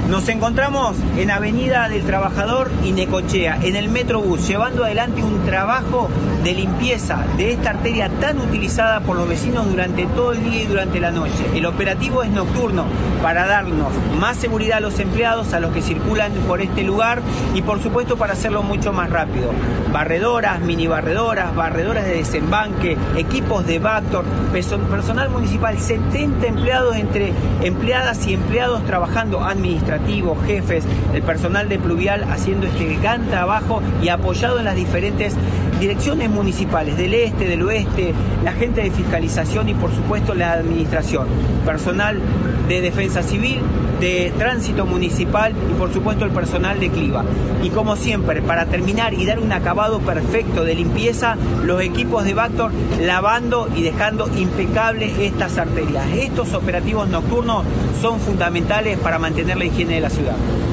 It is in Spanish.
Nos encontramos en Avenida del Trabajador y Necochea, en el Metrobús, llevando adelante un trabajo de limpieza de esta arteria tan utilizada por los vecinos durante todo el día y durante la noche. El operativo es nocturno para darnos más seguridad a los empleados, a los que circulan por este lugar y por supuesto para hacerlo mucho más rápido. Barredoras, mini barredoras, barredoras de desembanque, equipos de Vactor, personal municipal, 70 empleados entre empleadas y empleados trabajando, administrativos, jefes, el personal de Pluvial haciendo este gran trabajo y apoyado en las diferentes direcciones municipales del este, del oeste, la gente de fiscalización y por supuesto la administración, personal de defensa civil, de tránsito municipal y por supuesto el personal de Cliva. Y como siempre, para terminar y dar un acabado perfecto de limpieza, los equipos de Vactor lavando y dejando impecables estas arterias. Estos operativos nocturnos son fundamentales para mantener la higiene de la ciudad.